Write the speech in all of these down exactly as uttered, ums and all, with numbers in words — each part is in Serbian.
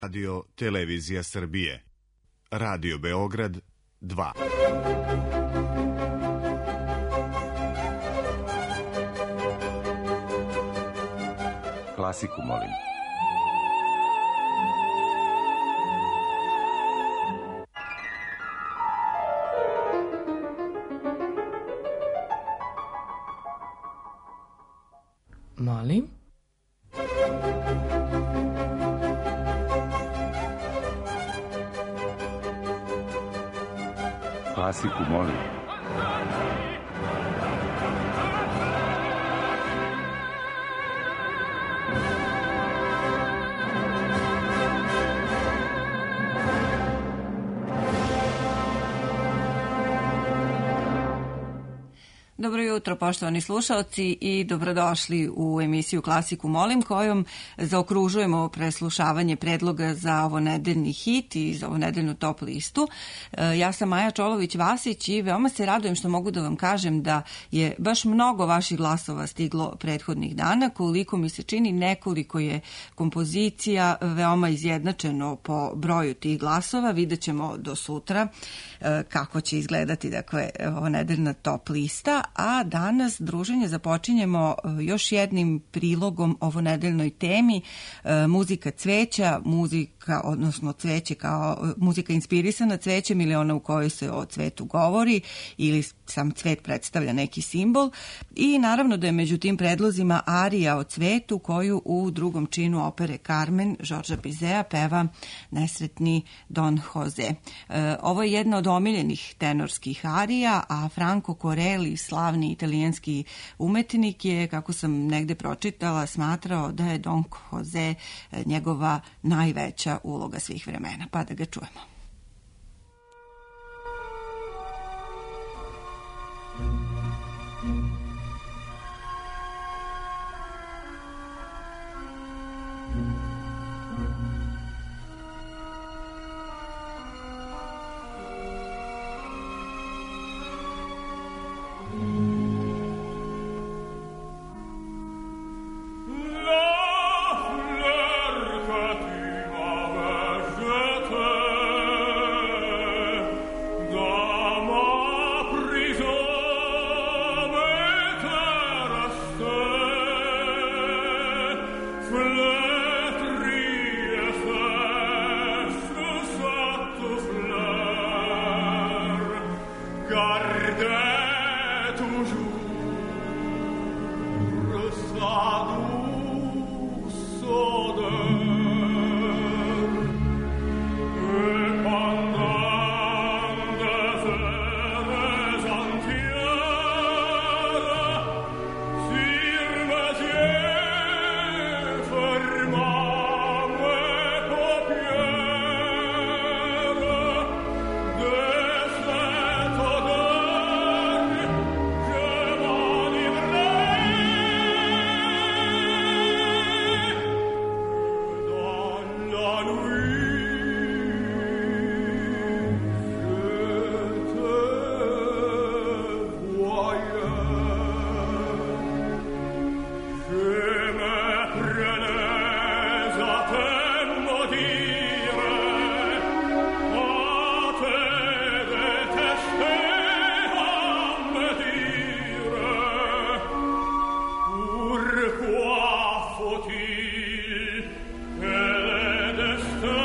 Radio Televizija Srbije. Radio Beograd dva. Klasiku molim. Molim? Klasiku molim. Dobro jutro, poštovani slušalci, i dobrodošli u emisiju Klasiku molim, kojom zaokružujemo preslušavanje predloga za ovo nedeljni hit i za ovo nedeljnu top listu. Ja sam Maja Čolović-Vasić i veoma se radujem što mogu da vam kažem da je baš mnogo vaših glasova stiglo prethodnih dana. Koliko mi se čini, nekoliko je kompozicija veoma izjednačeno po broju tih glasova. Vidjet ćemo do sutra kako će izgledati, dakle, ovo nedeljna top lista. A danas druženje započinjemo još jednim prilogom ovo nedeljnoj temi, muzika cveća, muzika, odnosno cveće kao muzika inspirisana cvećem ili ona u kojoj se o cvetu govori ili sam cvet predstavlja neki simbol. I naravno da je među tim predlozima arija o cvetu koju u drugom činu opere Carmen Žorža Bizea peva nesretni Don Jose. Ovo je jedna od omiljenih tenorskih arija, a Franco Corelli, slavni italijanski umetnik, je, kako sam negde pročitala, smatrao da je Don Jose njegova najveća uloga svih vremena. Pa da ga čujemo. Pourquoi faut-il que le destin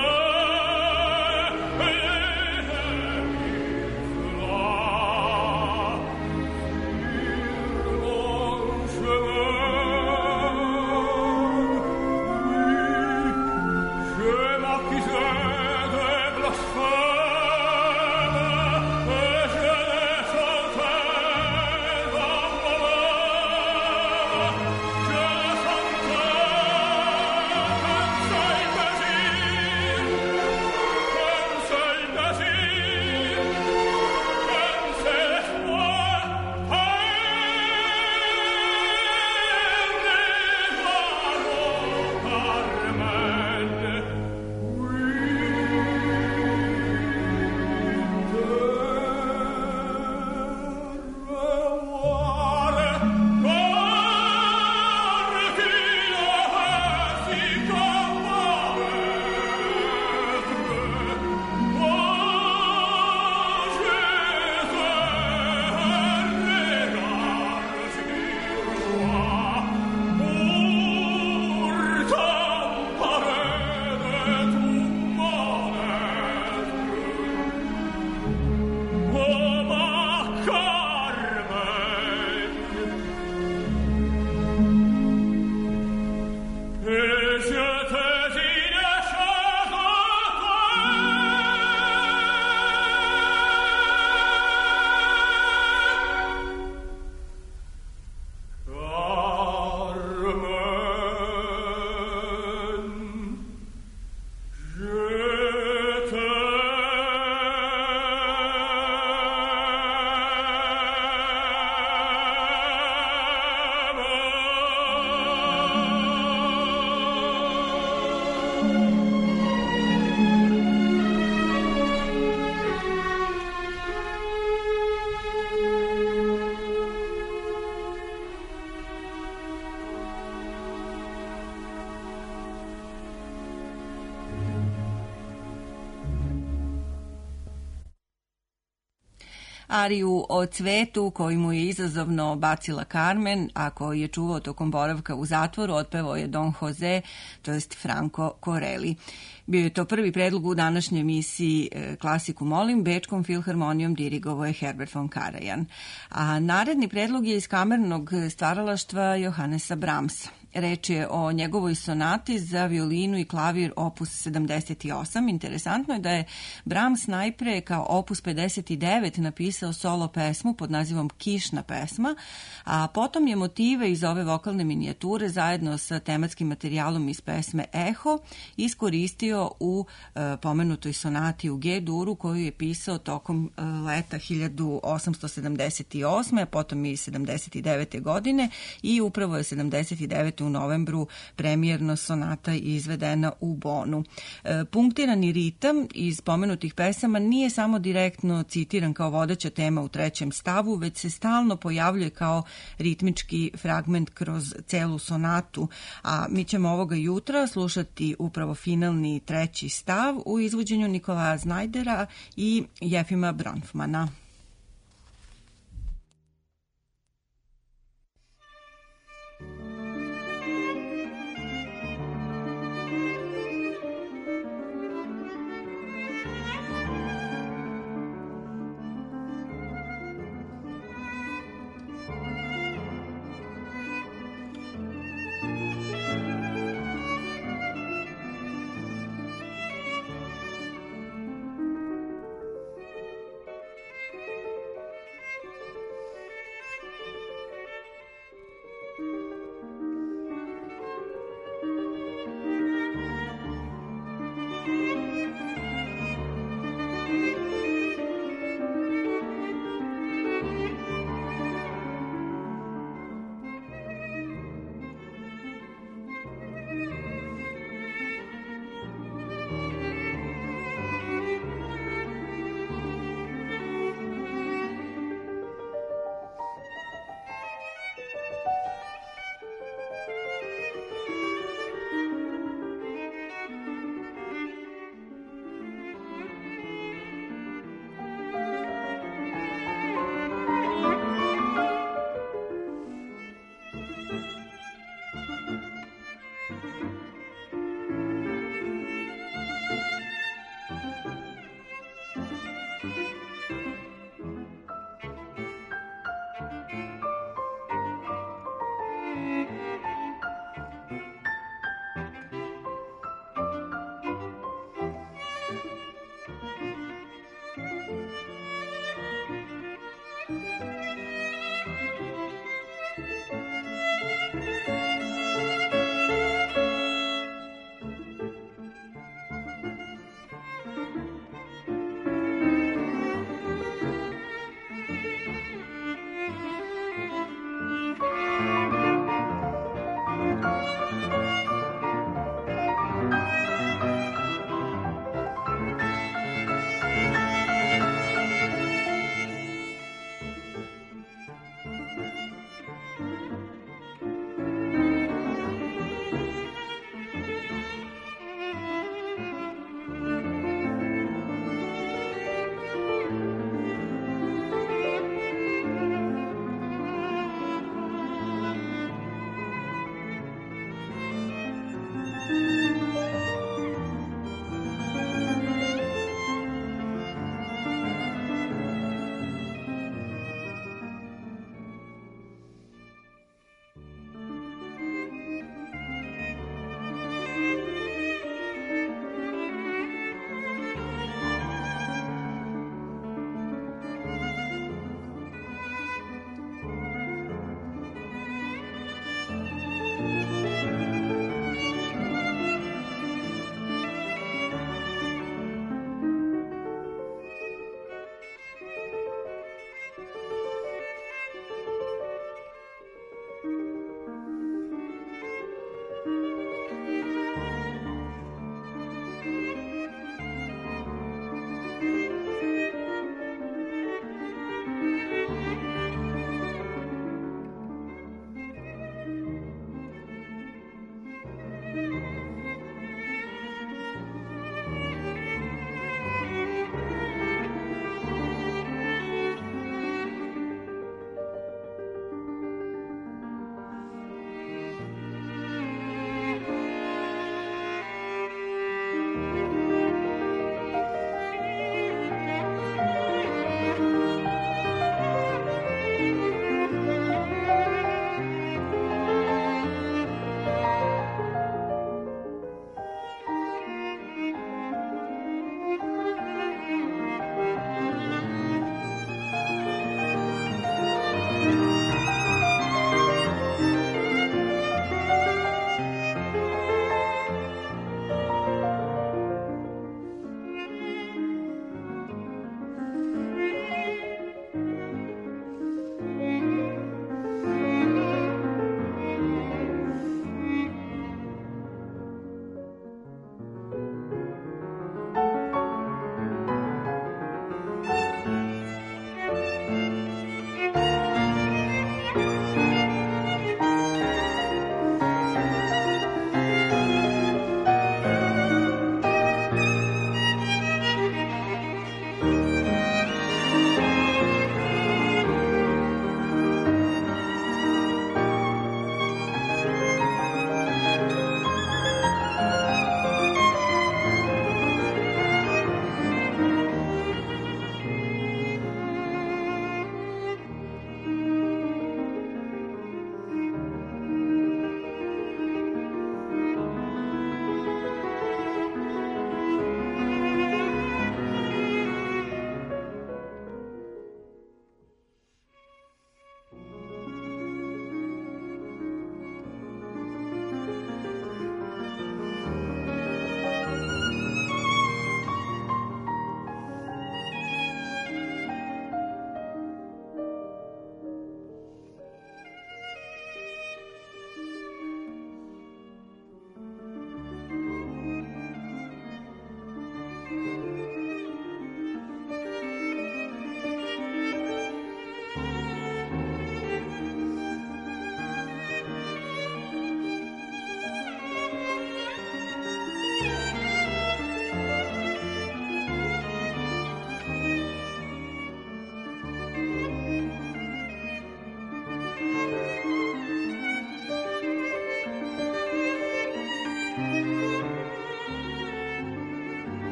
Ariju o cvetu koji mu je izazovno bacila Carmen, a koji je čuvao tokom boravka u zatvoru, otpevao je Don Jose, to jest Franco Corelli. Bio je to prvi predlog u današnjoj emisiji Klasiku molim, Bečkom filharmonijom dirigovao je Herbert von Karajan. A naredni predlog je iz kamernog stvaralaštva Johannesa Brahmsa. Reč je o njegovoj sonati za violinu i klavir opus sedamdeset osam. Interesantno je da je Brahms najpre kao opus pedeset devet napisao solo pesmu pod nazivom Kišna pesma, a potom je motive iz ove vokalne minijature zajedno sa tematskim materijalom iz pesme Eho iskoristio u e, pomenutoj sonati u G-duru koju je pisao tokom e, leta hiljadu osamsto sedamdeset osme, a potom i sedamdeset devete godine i upravo je sedamdeset devete u novembru premijerno sonata izvedena u Bonu. E, punktirani ritam iz pomenutih pesama nije samo direktno citiran kao vodeća tema u trećem stavu, već se stalno pojavljuje kao ritmički fragment kroz celu sonatu, a mi ćemo ovoga jutra slušati upravo finalni treći stav u izvođenju Nikolaja Znajdera i Jefima Bronfmana.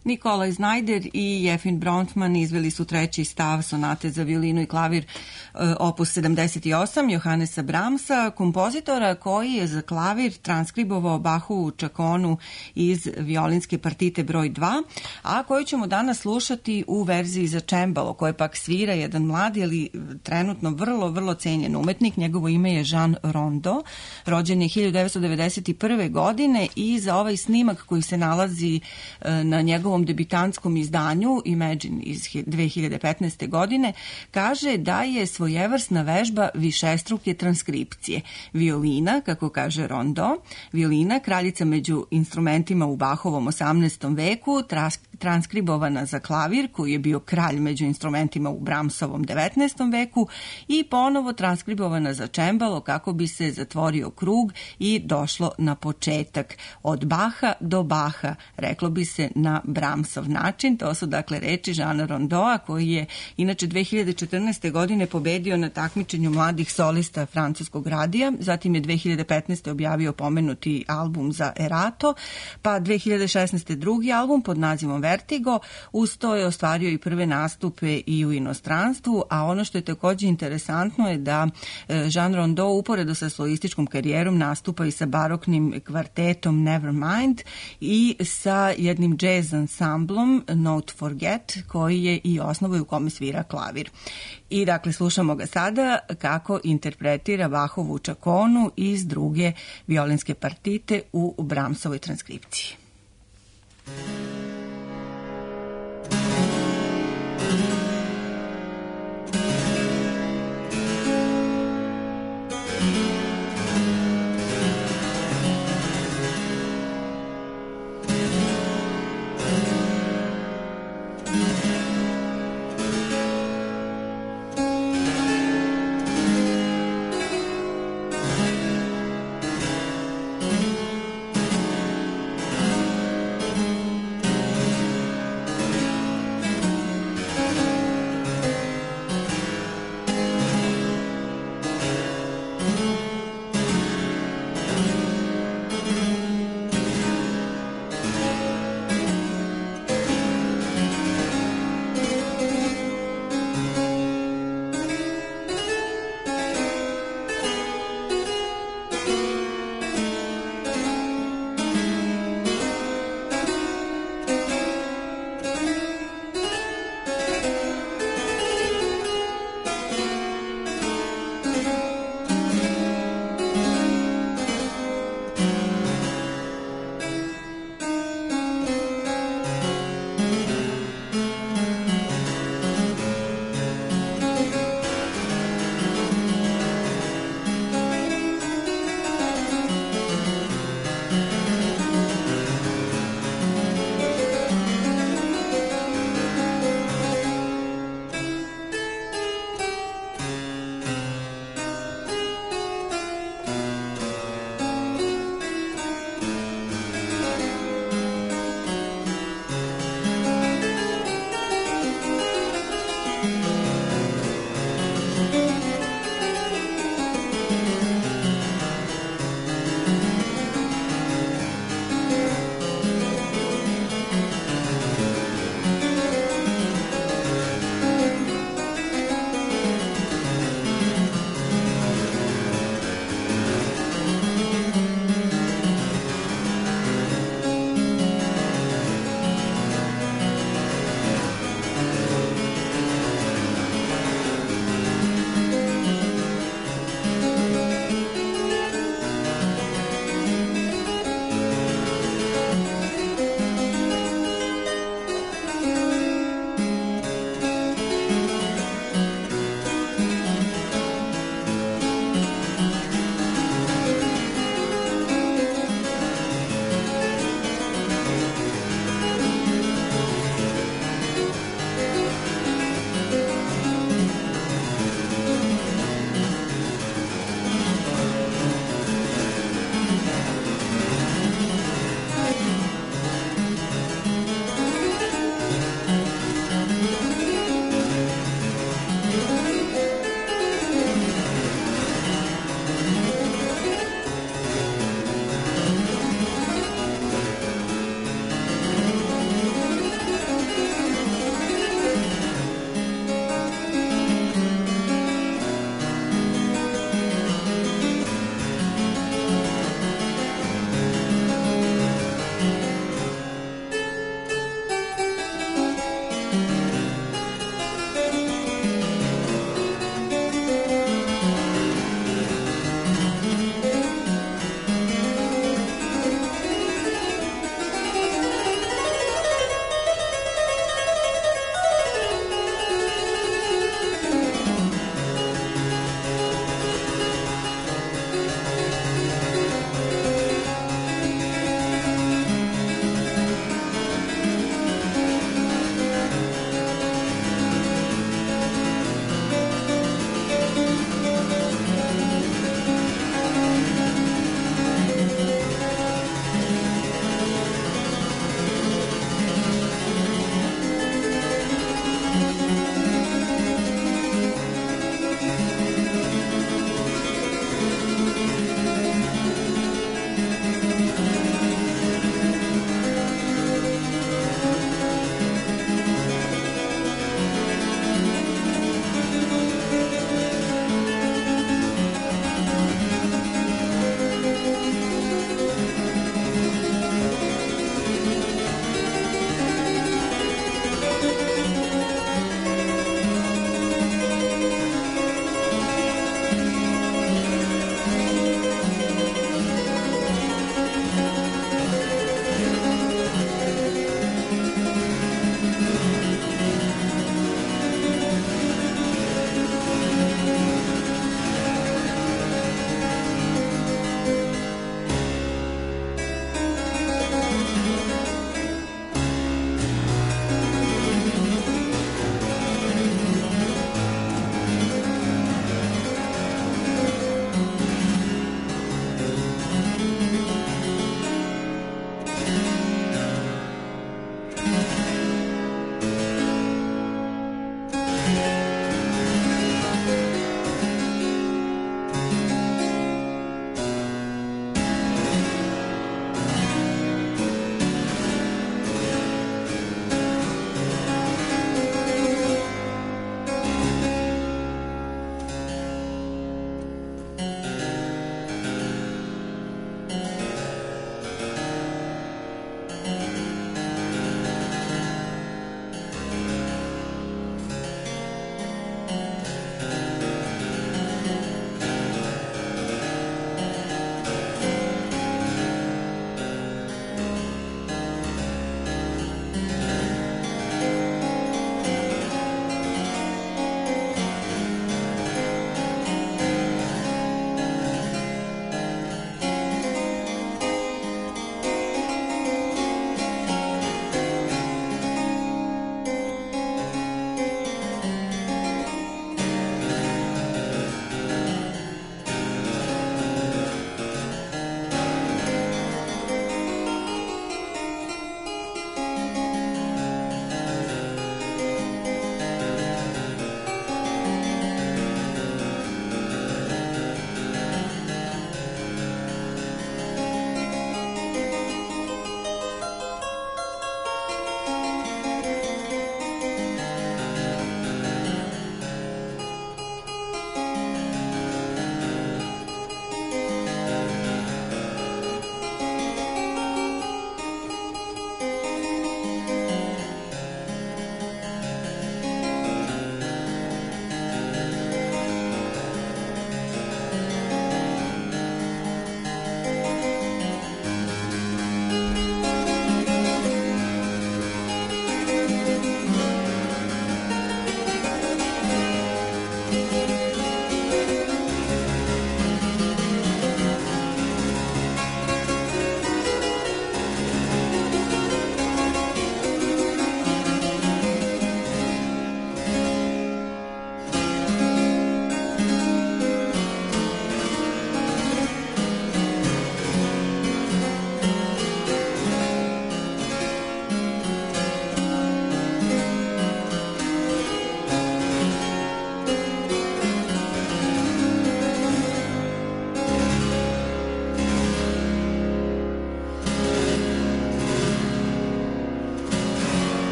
Nikolaj Znajder i Jefim Bronfman izveli su treći stav sonate za violinu i klavir opus sedamdeset osam Johannesa Brahmsa, kompozitora koji je za klavir transkribovao Bachovu čakonu iz violinske partite broj dva, a koju ćemo danas slušati u verziji za čembalo, koje pak svira jedan mladi, ali trenutno vrlo, vrlo cenjen umetnik. Njegovo ime je Jean Rondeau, rođen je hiljadu devetsto devedeset prve. godine i za ovaj snimak koji se nalazi na njegovom debitantskom izdanju Imagine iz dve hiljade petnaeste. godine, kaže da je svojevrsna vežba višestruke transkripcije. Violina, kako kaže Rondeau, violina, kraljica među instrumentima u Bachovom osamnaestom. veku, transkribovana za klavir, koji je bio kralj među instrumentima u Brahmsovom devetnaestom. veku, i ponovo transkribovana za čembalo kako bi se zatvorio krug i došlo na početak. Od Baha do Baha, reklo bi se na Brahmsov način. To su dakle reči Jeana Rondeaua, koji je inače dve hiljade četrnaeste. godine pobedio na takmičenju mladih solista francuskog radija, zatim je dve hiljade petnaeste. objavio pomenuti album za Erato, pa dve hiljade šesnaeste. drugi album pod nazivom Vertigo. Uz to je ostvario i prve nastupe i u inostranstvu, a ono što je takođe interesantno je da Jean Rondeau uporedo sa solističkom karijerom nastupa i sa baroknim kvartetom Nevermind i sa jednim jazz ansamblom Not Forget, koji je i osnovo u kome svira klavir. I dakle slušamo ga sada kako interpretira Bachovu čakonu iz druge violinske partite u Brahmsovoj transkripciji.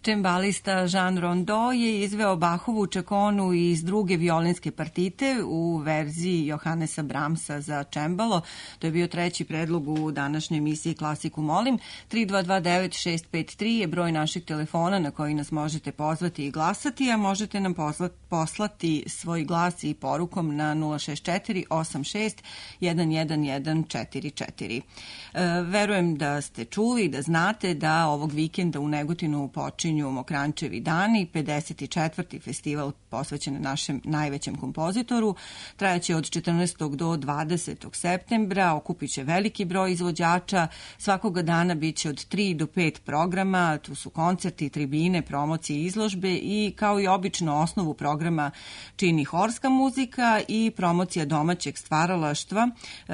Čembalista Jean Rondeau je izveo Bachovu čekonu iz druge violinske partite u verziji Johannesa Brahmsa za čembalo. To je bio treći predlog u današnjoj emisiji Klasiku molim. tri dva dva devet šest pet tri je broj naših telefona na koji nas možete pozvati i glasati, a možete nam poslati svoj glas i porukom na nula šest četiri osam šest jedan jedan jedan četiri četiri. Verujem da ste čuli, da znate da ovog vikenda u Negotinu počinju Mokranjčevi dani, pedeset četvrti festival posvećen našem najvećem kompozitoru. Trajaće od četrnaestog do dvadesetog septembra, okupit će veliki broj izvođača, svakoga dana bit će od tri do pet programa, tu su koncerti, tribine, promocije, izložbe i kao i obično osnovu programa čini horska muzika i promocija domaćeg stvaralaštva.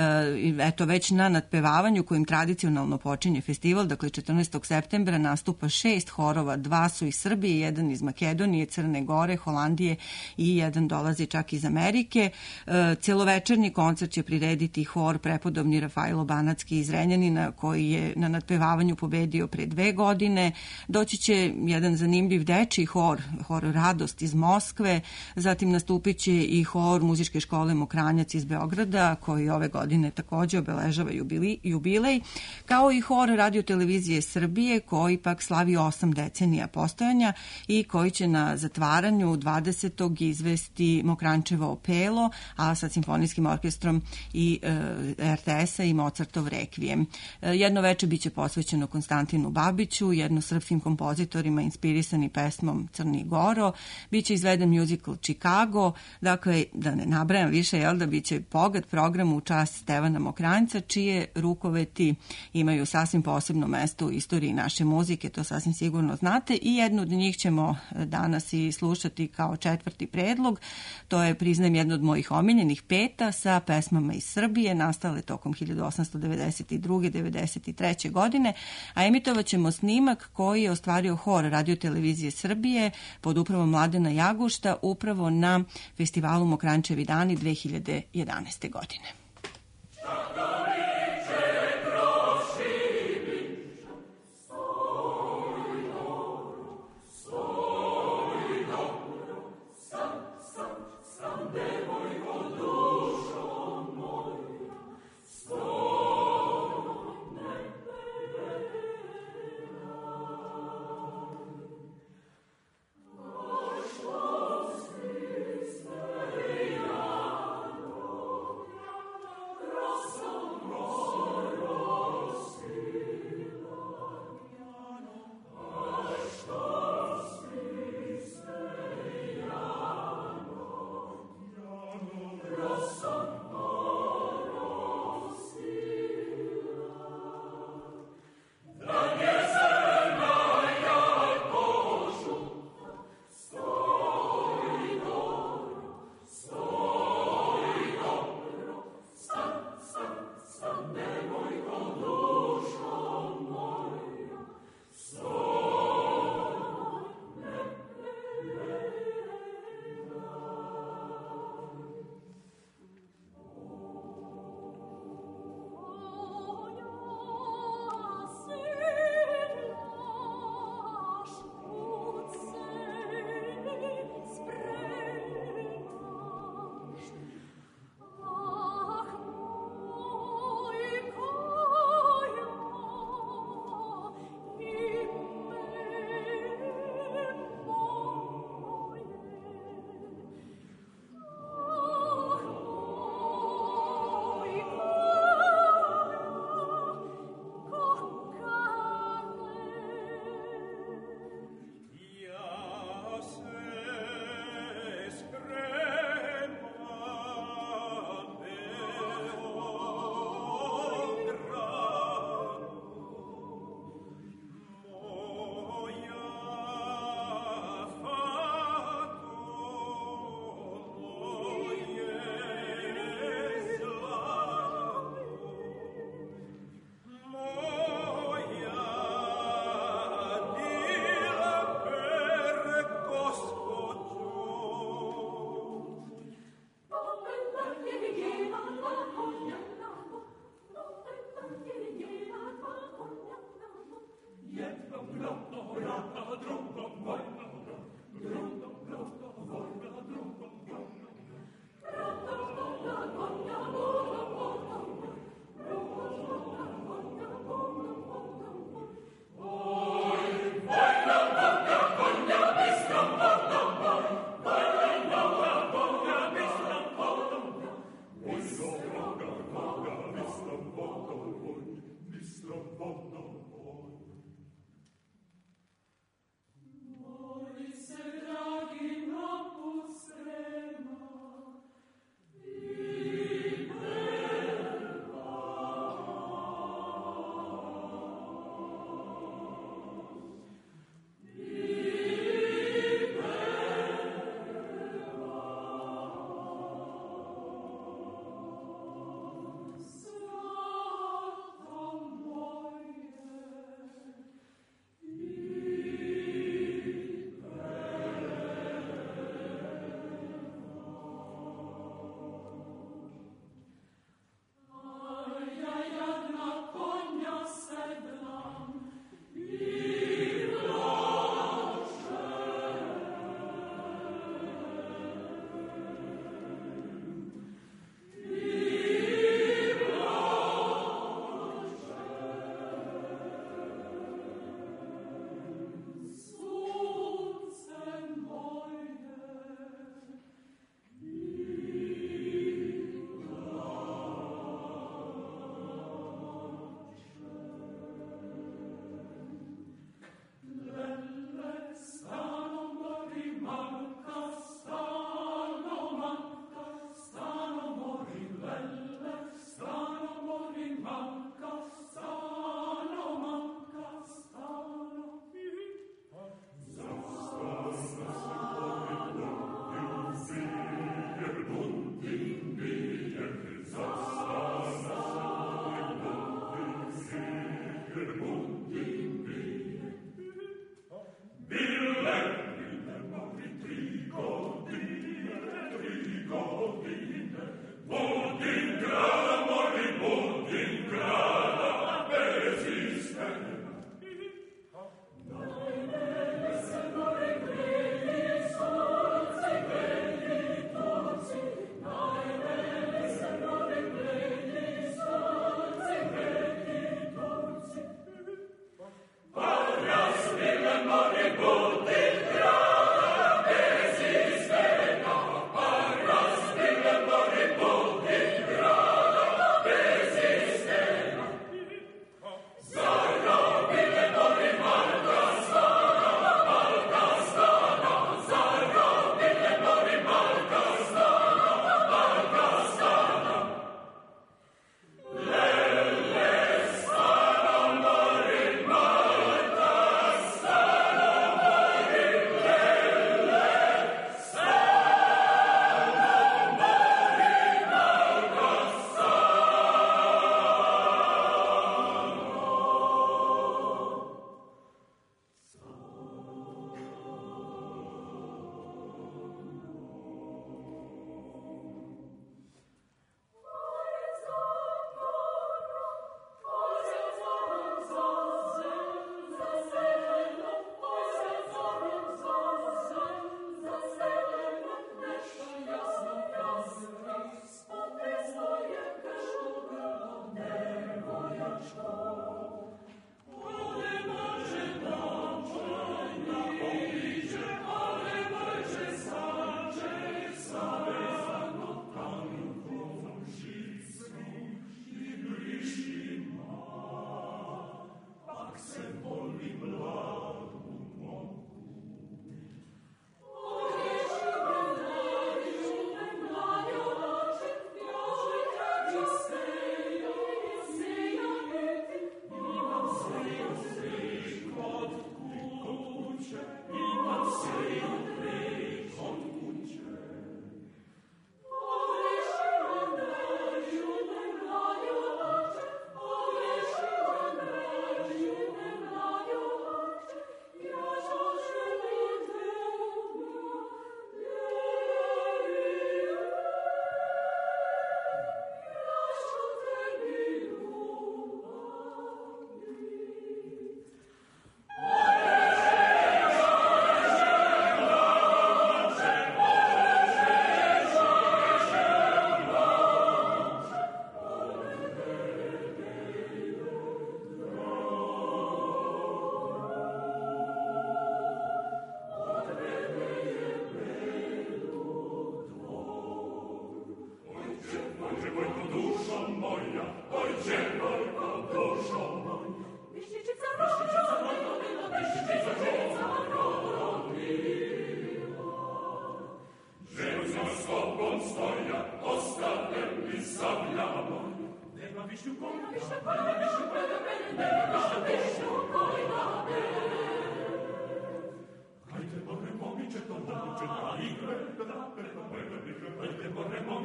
Eto, već na nadpevavanju kojim tradicionalno počinje festival, dakle četrnaestog septembra nastupa šest horova, dva su iz Srbije, jedan iz Makedonije, Crne Gore, Holandije i jedan dolazi čak iz Amerike. Celovečernji koncert će prirediti hor prepodobni Rafailo Banatski iz Renjanina, koji je na nadpevavanju pobedio pre dve godine. Doći će jedan zanimljiv dečiji hor, hor Radost iz Moskve, zatim nastupit će i hor muzičke škole Mokranjac iz Beograda, koji ove godine takođe obeležava jubilej, kao i hor Radio televizije Srbije, koji pak slavi osam decenija postojanja i koji će na zatvaranju dvadesetog izvesti Mokranjčevo opelo, a sa simfonijskim orkestrom i e, er te es-a i Mozartov rekvijem. E, jedno veče biće posvećeno Konstantinu Babiću, jedno srpskim kompozitorima inspirisani pesmom Crni Goro, biće izveden musical Chicago, dakle, da ne nabrajam više, jel da biće bogat program u čast Stevana Mokranjca, čije rukoveti imaju sasvim posebno mesto u istoriji naše muzike, to sasvim sigurno znate, i jednu od njih ćemo danas i slušati kao četvrti predlog. To je, priznajem, jedno od mojih omiljenih peta sa pesmama iz Srbije, nastale tokom hiljadu osamsto devedeset druge do devedeset treće godine, a emitovat ćemo snimak koji je ostvario hor Radio televizije Srbije pod upravom Mladena Jagušta upravo na festivalu Mokranjčevi dani dve hiljade jedanaeste godine.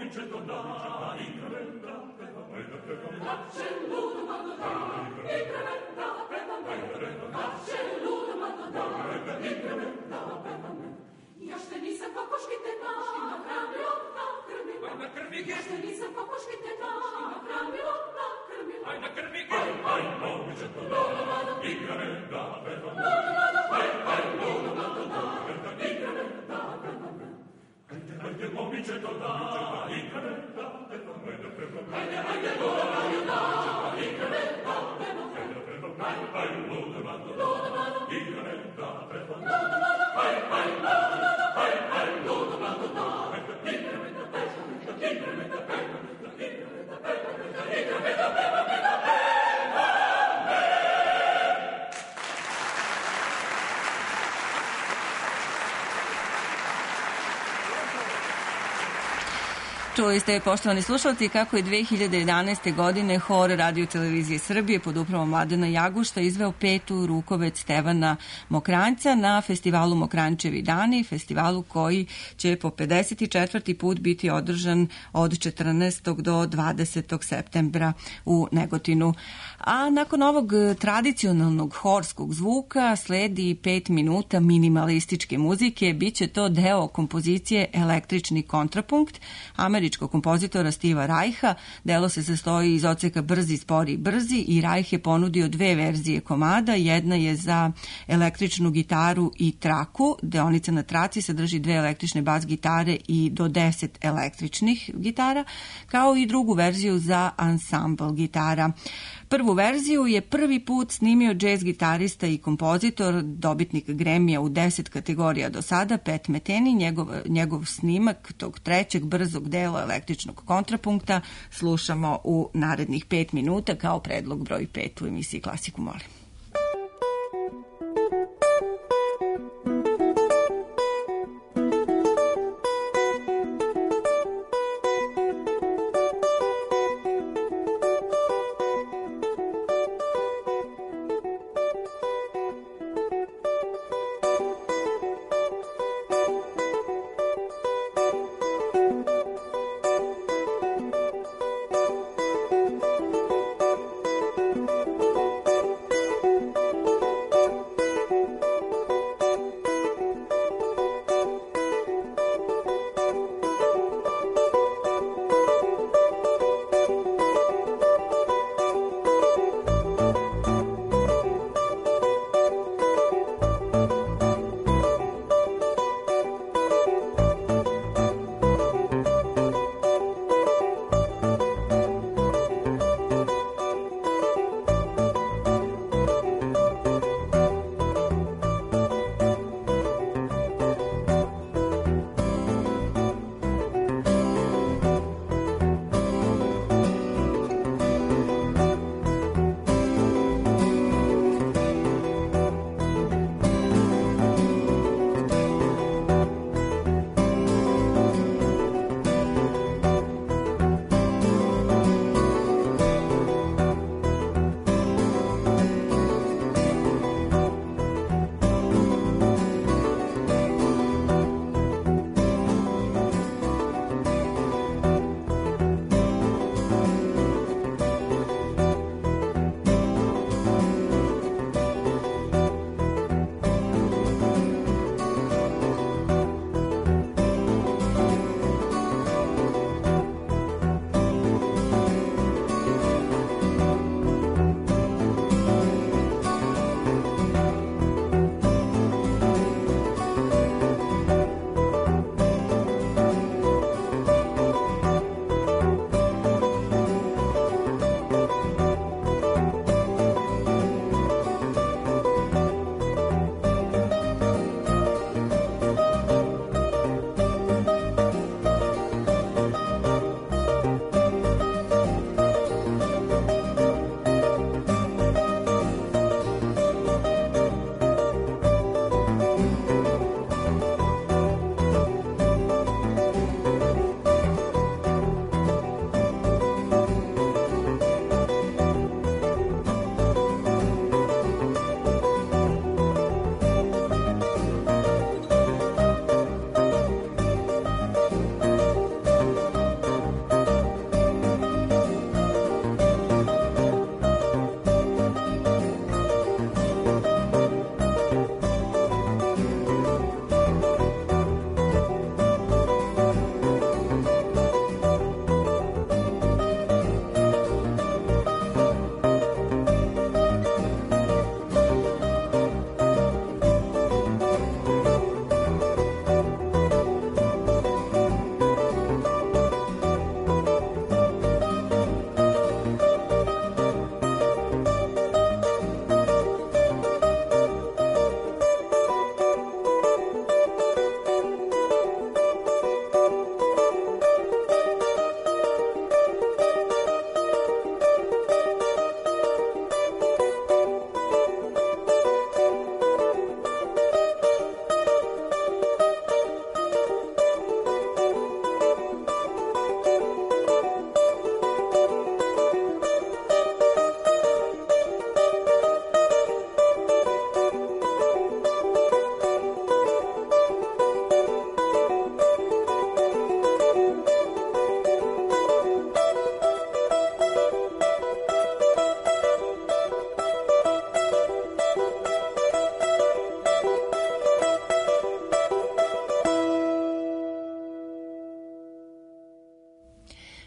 Jeszcze nisam kokoški teta nakrmila, nakrmila. Aj na krmi ge. Jeszcze nisam kokoški teta nakrmila, nakrmila. Aj na krmi ge. Aj, aj, momiče to da, igrame da pevamo. Aj, aj, momiče to da, igrame da pevamo. Ajde, ajde, momiče to da, igrame da pevamo. Ajde, ajde, momiče to da, igrame da pevamo. Aj, aj, momiče to da, igrame da pevamo. Aj, aj, Čuli ste, poštovani slušalci, kako je dve hiljade jedanaeste. godine hor Radio Televizije Srbije pod upravom Mladena Jagušta izveo petu rukovec Stevana Mokranjca na festivalu Mokranjčevi dani, festivalu koji će po pedeset četvrti put biti održan od četrnaestog do dvadesetog septembra u Negotinu. A nakon ovog tradicionalnog horskog zvuka sledi pet minuta minimalističke muzike, bit će to deo kompozicije Električni kontrapunkt američkog kompozitora Steva Reicha. Delo se sastoji iz odseka brzi, spori, brzi i Reich je ponudio dve verzije komada. Jedna je za električnu gitaru i traku. Deonica na traci sadrži dve električne bas gitare i do deset električnih gitara, kao i drugu verziju za ansambl gitara. Prvu verziju je prvi put snimio džez gitarista i kompozitor, dobitnik Grammy-a u deset kategorija do sada, Pat Metheny. Njegov, njegov snimak tog trećeg brzog dela električnog kontrapunkta slušamo u narednih pet minuta kao predlog broj pet u emisiji Klasiku molim.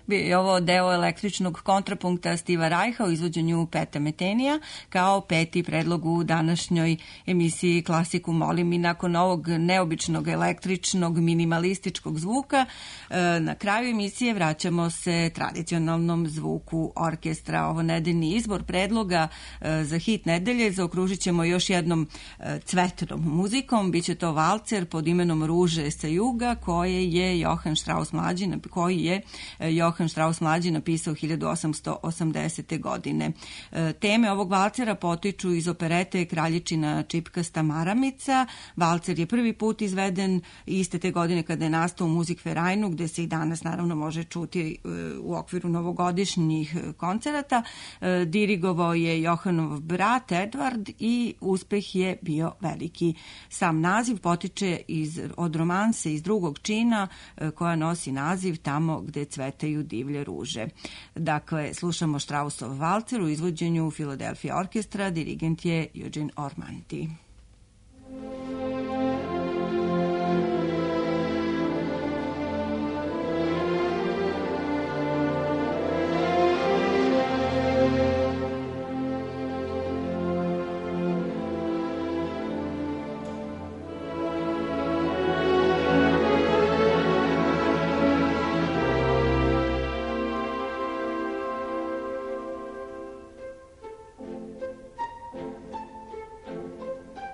Bio je ovo deo električnog kontrapunkta Stiva Rajha u izvođenju Peta Metenija kao peti predlog u današnjoj emisiji Klasiku molim. I nakon ovog neobičnog električnog minimalističkog zvuka na kraju emisije vraćamo se tradicionalnom zvuku orkestra. Ovo nedeljni izbor predloga za hit nedelje zaokružit ćemo još jednom cvetnom muzikom. Biće to valcer pod imenom Ruže sa juga koje je Johann Strauss mlađi, koji je Johann Strauss mlađi napisao hiljadu osamsto osamdesete. godine. Teme ovog valcera potiču iz operete Kraljičina čipkasta maramica. Valcer je prvi put izveden iste te godine kada je nastao u Musikvereinu, gde se i danas naravno može čuti u okviru novogodišnjih koncerata. Dirigovao je Johannov brat Edvard i uspeh je bio veliki. Sam naziv potiče iz, od romanse iz drugog čina koja nosi naziv Tamo gde cvetaju divlje ruže. Dakle, slušamo Straussov valcer u izvođenju Philadelphia orkestra, dirigent je Eugene Ormandy. Thank you.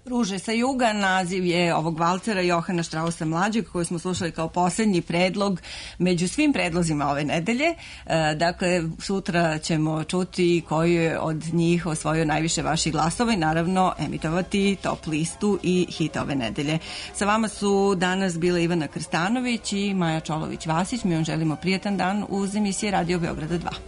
Ruže sa juga, naziv je ovog valcera Johana Strausa mlađeg koji smo slušali kao poslednji predlog među svim predlozima ove nedelje. Dakle, sutra ćemo čuti koji je od njih osvojio najviše vaših glasova i naravno emitovati top listu i hit ove nedelje. Sa vama su danas bila Ivana Krstanović i Maja Čolović-Vasić. Mi vam želimo prijatan dan uz emisije Radio Beograda dva.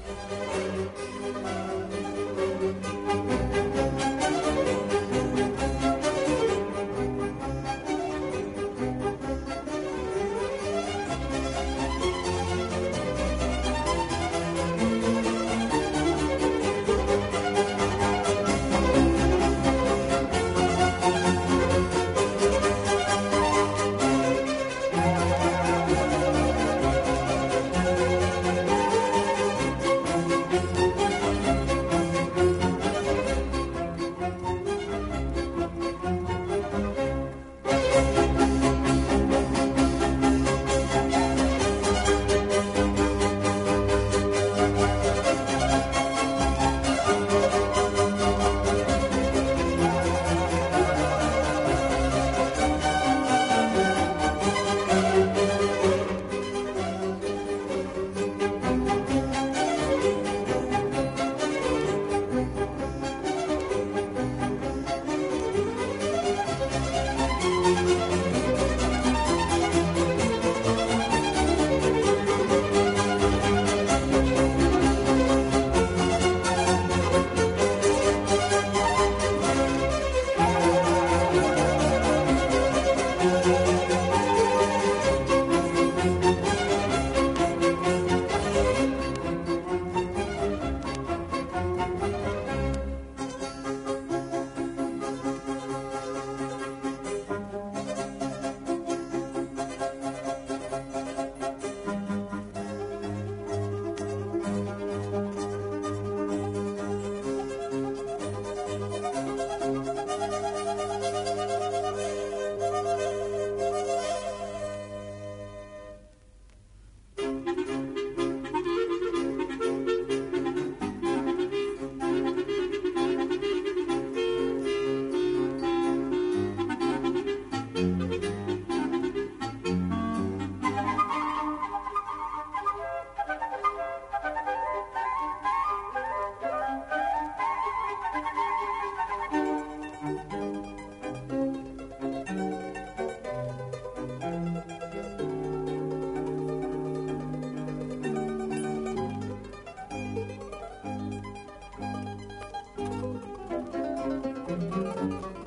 Thank you.